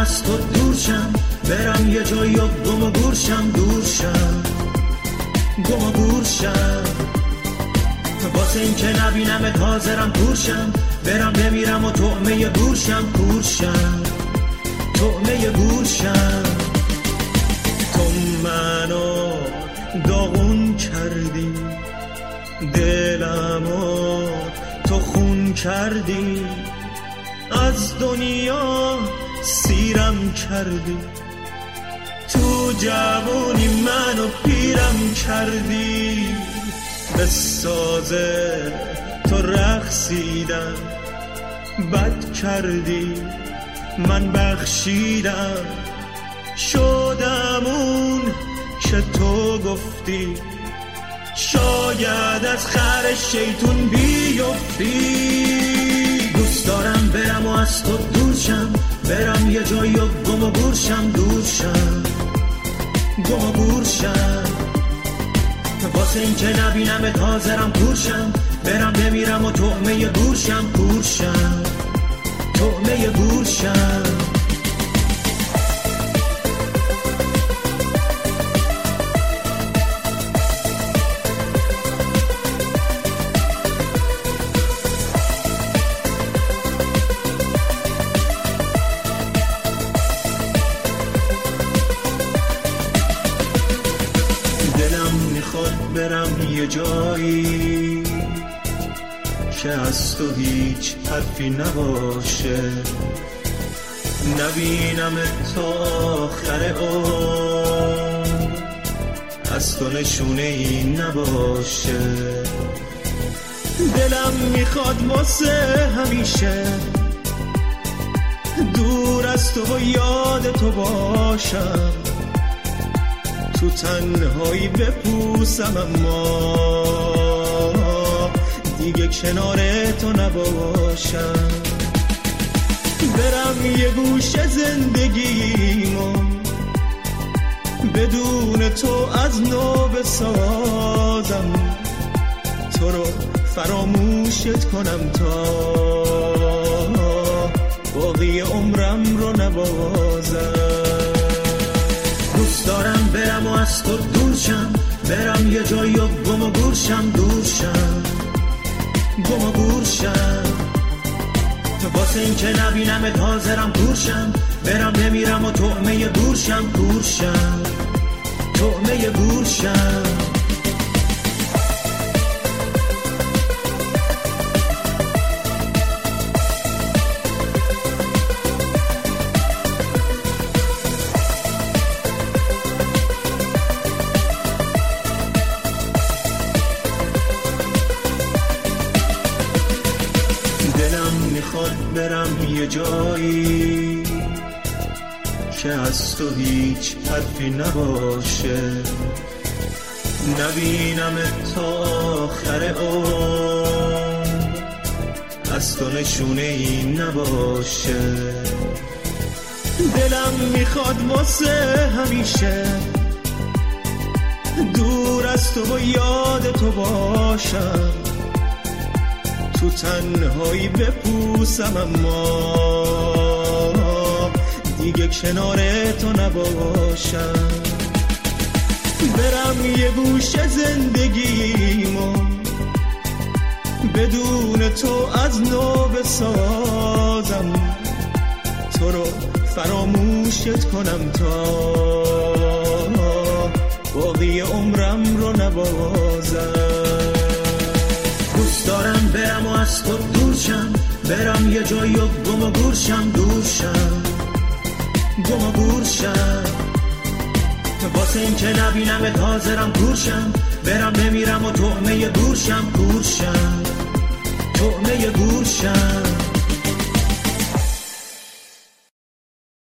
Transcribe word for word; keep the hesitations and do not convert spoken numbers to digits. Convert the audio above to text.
از تو دورشم، برم یه جایی و گم و گورشم، دورشم گم و گورشم. واسه این که نبینمت حاضرم کورشم، برم بمیرم و طعمه گورشم، کورشم طعمه گورشم. تو منو داغون کردی، دلمو تو خون کردی، از دنیا سیرم کردی، تو جوانی منو پیرم کردی. به سازه تو رقصیدم، بد کردی من بخشیدم، شدم اون که تو گفتی، شاید از خر شیطون بیفتی. دوست دارم برم و از تو دورشم، برم یه جایی و گم و گورشم، دورشم گم و گورشم. واسه این که نبینمت حاضرم کورشم، برم بمیرم و طعمه گورشم، کورشم طعمه گورشم. برم یه جایی که از تو هیچ حرفی نباشه، نبینم تا آخر عمر، از تو نشونه ای نباشه. دلم میخواد واسه همیشه دور از تو و یاد تو باشم، تو تنهایی بپوسم اما دیگه کنار تو نباشم. برم یه گوشه زندگیمو بدون تو از نو بسازم، تو رو فراموشت کنم تا باقی عمرم رو نبازم. دوست دارم برم و از تو دورشم، برم یه جایی و گم و گورشم، دورشم گم و گورشم. واسه این که نبینمت حاضرم کورشم، برم بمیرم و طعمه گورشم، کورشم طعمه گورشم. برم یه جایی که از تو هیچ حرفی نباشه، نبینم تا آخر عمر، از تو نشونه ای نباشه. دلم میخواد واسه همیشه دور از تو و یاد تو باشم، تو تنهایی بپوسم اما دیگه کنار تو نباشم. برم یه گوشه زندگیمو بدون تو از نو بسازم، تو رو فراموشت کنم تا باقی عمرم رو نبازم. دوست دارم برم و از تو دورشم، برم یه جایی و گم و گورشم، دورشم گم و گورشم. واسه این که نبینمت حاضرم کورشم، برم بمیرم و طعمه گورشم، کورشم طعمه گورشم.